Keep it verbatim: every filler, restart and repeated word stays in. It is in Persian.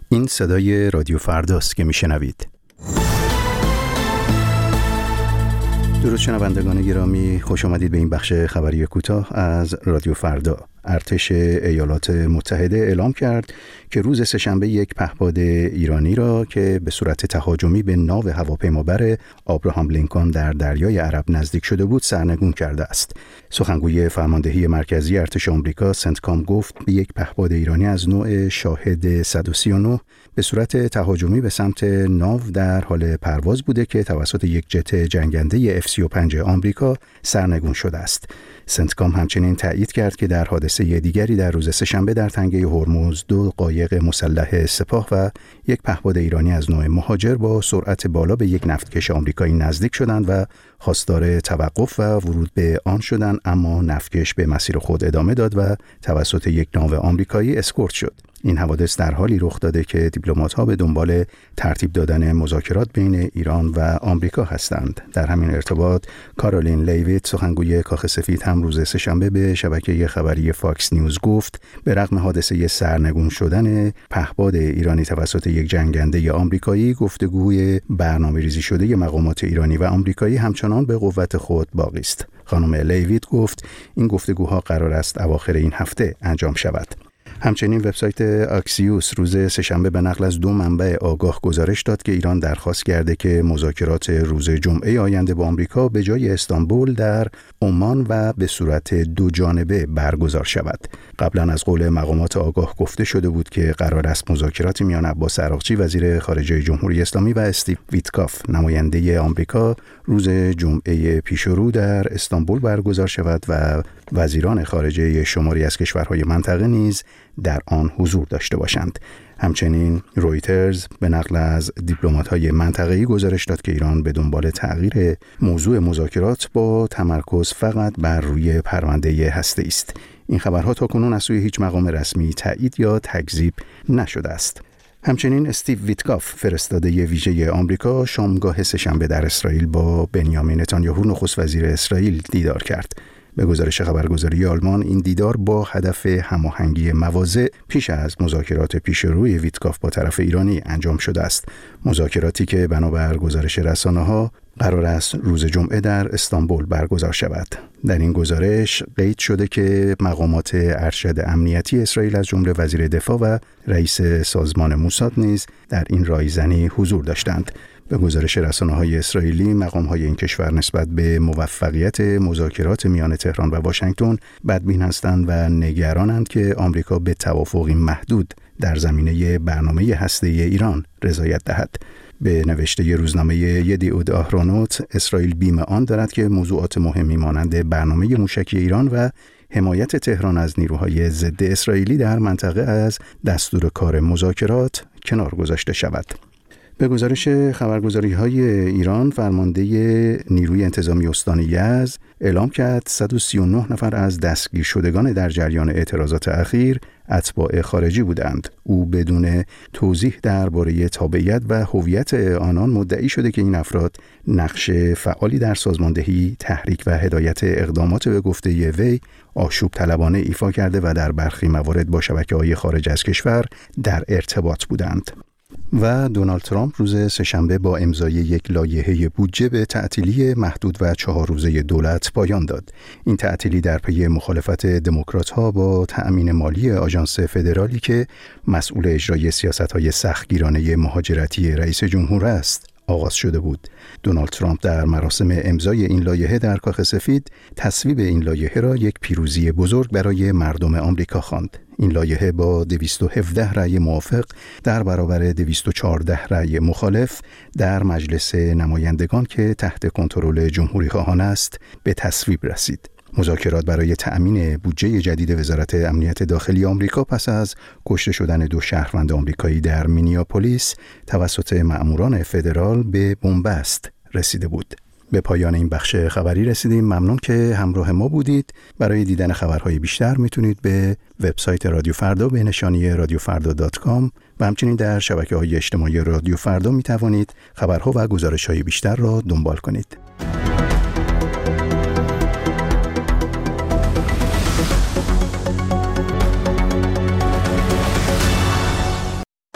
این صدای رادیو فرداست که میشنوید. درود شنوندگان گرامی، خوش آمدید به این بخش خبری کوتاه از رادیو فردا. ارتش ایالات متحده اعلام کرد که روز سه‌شنبه یک پهپاد ایرانی را که به صورت تهاجمی به ناو هواپیمابر آبراهام لینکن در دریای عرب نزدیک شده بود سرنگون کرده است. سخنگوی فرماندهی مرکزی ارتش آمریکا سنتکام گفت به یک پهپاد ایرانی از نوع شاهد صد و سی و نه به صورت تهاجمی به سمت ناو در حال پرواز بوده که توسط یک جت جنگنده اف سی و پنج آمریکا سرنگون شده است. سنتکام همچنین تایید کرد که در حادثه دیگری در روز سه‌شنبه در تنگه هرمز دو قایق مسلح سپاه و یک پهپاد ایرانی از نوع مهاجر با سرعت بالا به یک نفتکش آمریکایی نزدیک شدند و خواستار توقف و ورود به آن شدند، اما نفتکش به مسیر خود ادامه داد و توسط یک ناو آمریکایی اسکورت شد. این حوادث در حالی رخ داده که دیپلمات‌ها به دنبال ترتیب دادن مذاکرات بین ایران و آمریکا هستند. در همین ارتباط کارولین لیویت سخنگوی کاخ سفید هم روز سه‌شنبه به شبکه خبری فاکس نیوز گفت به رغم حادثه سرنگون شدن پهپاد ایرانی توسط یک جنگنده آمریکایی، گفتگوی برنامه‌ریزی شده مقامات ایرانی و آمریکایی همچنان به قوت خود باقی است. خانم لیویت گفت این گفتگوها قرار است اواخر این هفته انجام شود. همچنین وبسایت آکسیوس روز سه‌شنبه به نقل از دو منبع آگاه گزارش داد که ایران درخواست کرده که مذاکرات روز جمعه آینده با آمریکا به جای استانبول در عمان و به صورت دو جانبه برگزار شود. قبلا از قول مقامات آگاه گفته شده بود که قرار است مذاکرات میان عباس عراقچی وزیر خارجه جمهوری اسلامی و استیو ویتکاف نماینده آمریکا روز جمعه پیشرو در استانبول برگزار شود و وزیران خارجه شماری از کشورهای منطقه نیز در آن حضور داشته باشند. همچنین رویترز به نقل از دیپلمات‌های منطقه‌ای گزارش داد که ایران به دنبال تغییر موضوع مذاکرات با تمرکز فقط بر روی پرونده هسته‌ای است. این خبرها تاکنون از سوی هیچ مقام رسمی تایید یا تکذیب نشده است. همچنین استیو ویتکاف فرستاده ویژه آمریکا شامگاه سه‌شنبه در اسرائیل با بنیامین نتانیاهو نخست وزیر اسرائیل دیدار کرد. به گزارش خبرگزاری آلمان این دیدار با هدف هماهنگی مواضع پیش از مذاکرات پیشروی ویتکاف با طرف ایرانی انجام شده است. مذاکراتی که بنابر گزارش رسانه‌ها قرار است روز جمعه در استانبول برگزار شود. در این گزارش قید شده که مقامات ارشد امنیتی اسرائیل از جمله وزیر دفاع و رئیس سازمان موساد نیز در این رایزنی حضور داشتند. به گزارش رسانه‌های اسرائیلی مقام‌های این کشور نسبت به موفقیت مذاکرات میان تهران و واشنگتن بدبین هستند و نگرانند که آمریکا به توافقی محدود در زمینه برنامه هسته‌ای ایران رضایت دهد. به نوشته روزنامه یدیعود آهرونوت، اسرائیل بیم آن دارد که موضوعات مهمی مانند برنامه موشکی ایران و حمایت تهران از نیروهای ضد اسرائیلی در منطقه از دستور کار مذاکرات کنار گذاشته شود. به گزارش خبرگزاری‌های ایران، فرمانده نیروی انتظامی استان یزد اعلام کرد صد و سی و نه نفر از دستگیر شدگان در جریان اعتراضات اخیر اتباع خارجی بودند. او بدون توضیح درباره تابعیت و هویت آنان مدعی شده که این افراد نقش فعالی در سازماندهی، تحریک و هدایت اقدامات به گفته وی آشوب طلبانه ایفا کرده و در برخی موارد با شبکه‌های خارج از کشور در ارتباط بودند. و دونالد ترامپ روز سه‌شنبه با امضای یک لایحه بودجه به تعطیلی محدود و چهار روزه دولت پایان داد. این تعطیلی در پی مخالفت دموکرات‌ها با تأمین مالی آژانس فدرالی که مسئول اجرای سیاست‌های سختگیرانه مهاجرتی رئیس جمهور است آغاز شده بود. دونالد ترامپ در مراسم امضای این لایحه در کاخ سفید تصویب این لایحه را یک پیروزی بزرگ برای مردم آمریکا خواند. این لایحه با دویست و هفده رأی موافق در برابر دویست و چهارده رأی مخالف در مجلس نمایندگان که تحت کنترل جمهوری‌خواهان است به تصویب رسید. مذاکرات برای تأمین بودجه جدید وزارت امنیت داخلی آمریکا پس از کشته شدن دو شهروند آمریکایی در مینیاپولیس توسط مأموران فدرال به بنبست رسیده بود. به پایان این بخش خبری رسیدیم. ممنون که همراه ما بودید. برای دیدن خبرهای بیشتر میتونید به وبسایت رادیو فردا به نشانی رادیو فردا دات کام و همچنین در شبکه‌های اجتماعی رادیو فردا میتوانید خبرها و گزارش‌های بیشتر را دنبال کنید.